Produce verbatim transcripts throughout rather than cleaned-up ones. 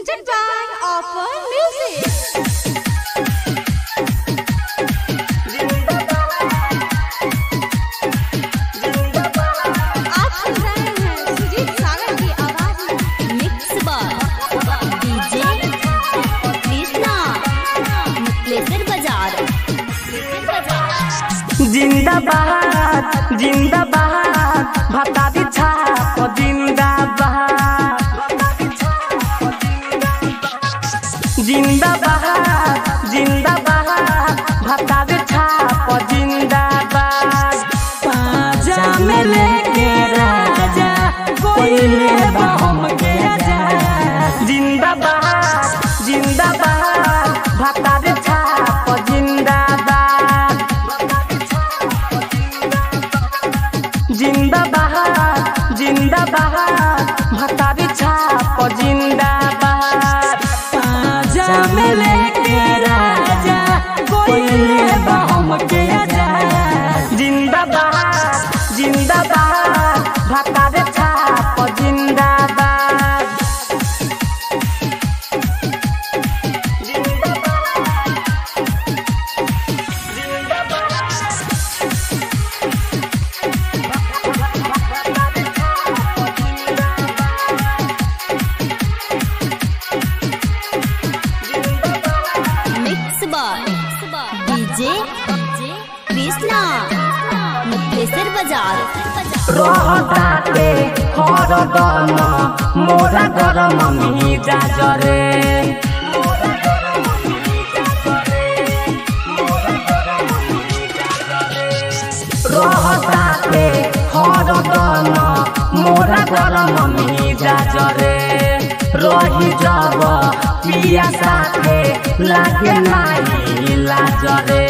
presented by Offer Music. आप सुन रहे हैं सुजीत सागर की आवाज में मिक्स बार डीजे कृष्णा मुक्लेश्वर बाजार। जिंदाबाद जिंदाबाद भतारी छाप जिंदाबाद जिंदाबाद जिंदाबाद भतारी छाप जिंदाबाद। पाजा में लेके राजा कोई ले हम के आजा। जिंदाबाद जिंदाबाद भतारी छाप जिंदाबाद जिंदाबाद जिंदाबाद भतारी छाप जिंदाबाद। पाजा में लेके राजा कोई ले हम के आजा। जिंदाबाद जिंदाबाद भतारी छाप जिंदाबाद। मिक्स बार डीजे कृष्णा मुक्लेश्वर बाजार। रहताते हर दम मोरा गरम मिजा जरे। रहताते हर दम मोरा गरम मिजा जरे। रही जब पिया साथे लागे नाई लाजरे।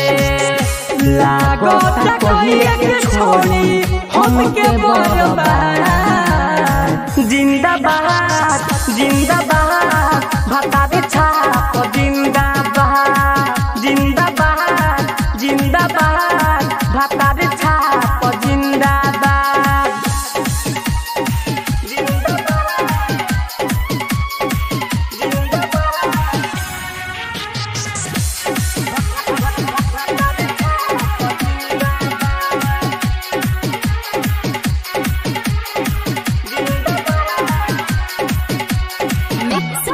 लागत कहिए के छोड़ी हमके बर्बाद। जिंदाबाद जिंदाबाद भतारी छाप जिंदाबाद जिंदाबाद जिंदाबाद भतारी